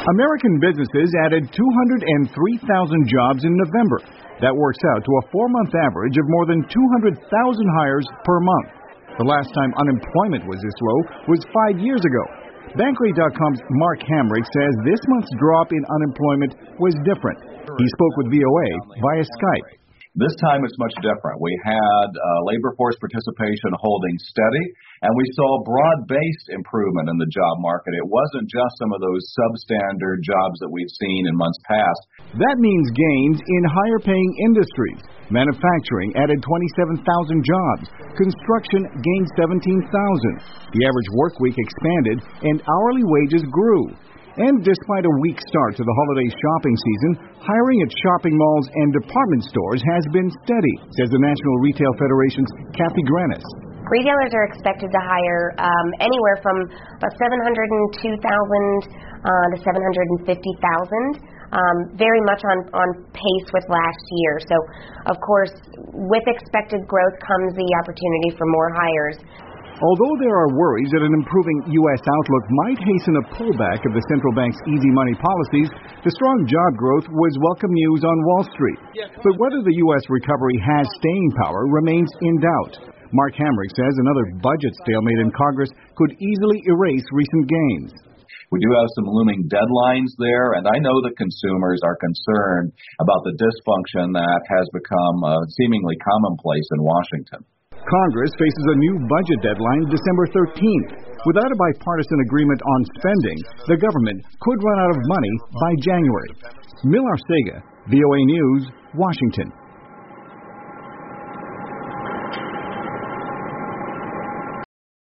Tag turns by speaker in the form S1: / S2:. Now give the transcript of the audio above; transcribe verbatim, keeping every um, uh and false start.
S1: American businesses added two hundred three thousand jobs in November. That works out to a four-month average of more than two hundred thousand hires per month. The last time unemployment was this low was five years ago. Bankrate dot com's Mark Hamrick says this month's drop in unemployment was different. He spoke with V O A via Skype.
S2: This time it's much different. We had uh, labor force participation holding steady, and we saw broad-based improvement in the job market. It wasn't just some of those substandard jobs that we've seen in months past.
S1: That means gains in higher-paying industries. Manufacturing added twenty-seven thousand jobs. Construction gained seventeen thousand. The average work week expanded, and hourly wages grew. And despite a weak start to the holiday shopping season, hiring at shopping malls and department stores has been steady, says the National Retail Federation's Kathy Granis.
S3: Retailers are expected to hire um, anywhere from about seven hundred two thousand uh, to seven hundred fifty thousand, um, very much on, on pace with last year. So, of course, with expected growth comes the opportunity for more hires.
S1: Although there are worries that an improving U S outlook might hasten a pullback of the central bank's easy money policies, the strong job growth was welcome news on Wall Street. But whether the U S recovery has staying power remains in doubt. Mark Hamrick says another budget stalemate in Congress could easily erase recent gains.
S2: We do have some looming deadlines there, and I know that consumers are concerned about the dysfunction that has become uh, seemingly commonplace in Washington.
S1: Congress faces a new budget deadline December thirteenth. Without a bipartisan agreement on spending, the government could run out of money by January. Mil Arcega, V O A News, Washington.